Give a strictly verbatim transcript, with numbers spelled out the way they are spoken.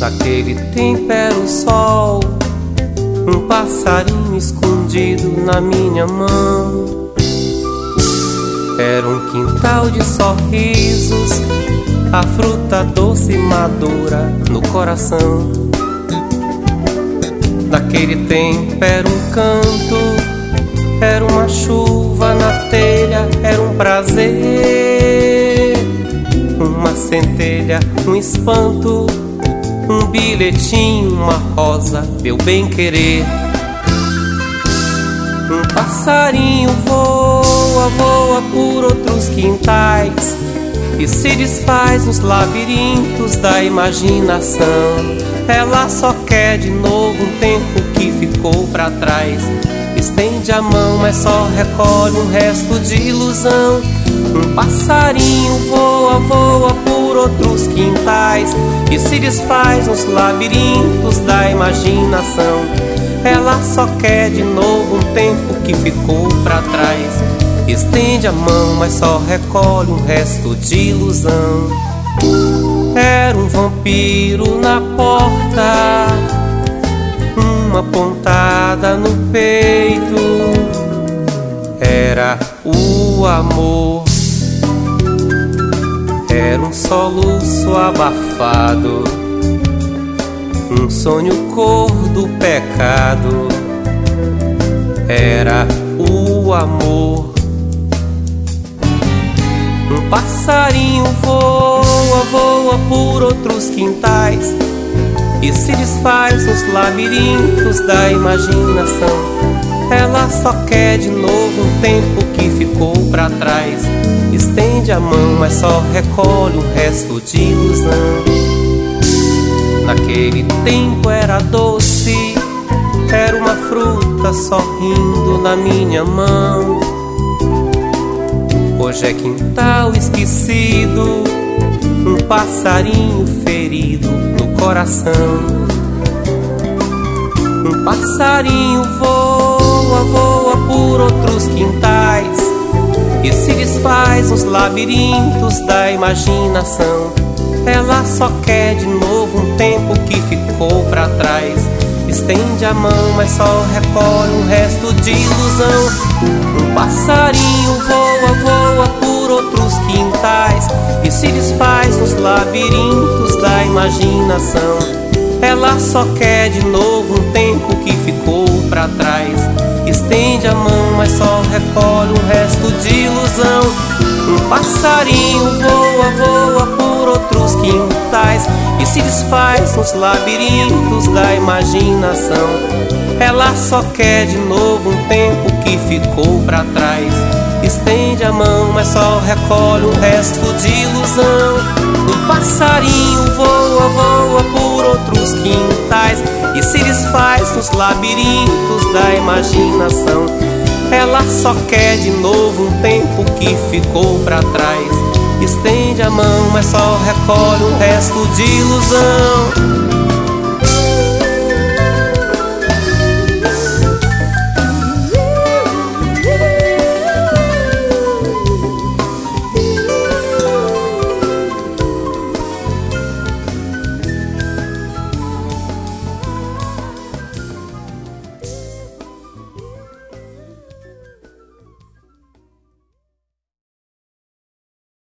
Naquele tempo era o sol, um passarinho escondido na minha mão. Era um quintal de sorrisos, a fruta doce e madura no coração. Naquele tempo era um canto, era uma chuva na telha, era um prazer, uma centelha, um espanto, um bilhetinho, uma rosa, meu bem-querer. Um passarinho voa, voa por outros quintais e se desfaz nos labirintos da imaginação. Ela só quer de novo um tempo que ficou pra trás. Estende a mão, mas só recolhe um resto de ilusão. Um passarinho voa, voa por outros quintais e se desfaz nos labirintos da imaginação. Ela só quer de novo um tempo que ficou pra trás. Estende a mão, mas só recolhe um resto de ilusão. Era um vampiro na porta, uma pontada no peito. Era o amor, era um soluço abafado, um sonho cor do pecado. Era o amor. Um passarinho voa, voa por outros quintais e se desfaz nos labirintos da imaginação. Ela só quer de novo um tempo que ficou pra trás. Estende a mão, mas só recolhe um resto de ilusão. Naquele tempo era doce, era uma fruta sorrindo na minha mão. Hoje é quintal esquecido, um passarinho ferido no coração. Um passarinho voa, voa por outros quintais e se desfaz nos labirintos da imaginação. Ela só quer de novo um tempo que ficou pra trás. Estende a mão, mas só recolhe um resto de ilusão. Um passarinho voa, voa por outros quintais e se desfaz nos labirintos da imaginação. Ela só quer de novo um tempo que ficou pra trás. Estende a mão, mas só recolhe um resto de ilusão. Um passarinho voa, voa por outros quintais e se desfaz nos labirintos da imaginação. Ela só quer de novo um tempo que ficou pra trás. Estende a mão, mas só recolhe um resto de ilusão. Um passarinho voa, voa por outros quintais e se desfaz nos labirintos da imaginação. Ela só quer de novo um tempo que ficou pra trás. Estende a mão, mas só recolhe um resto de ilusão.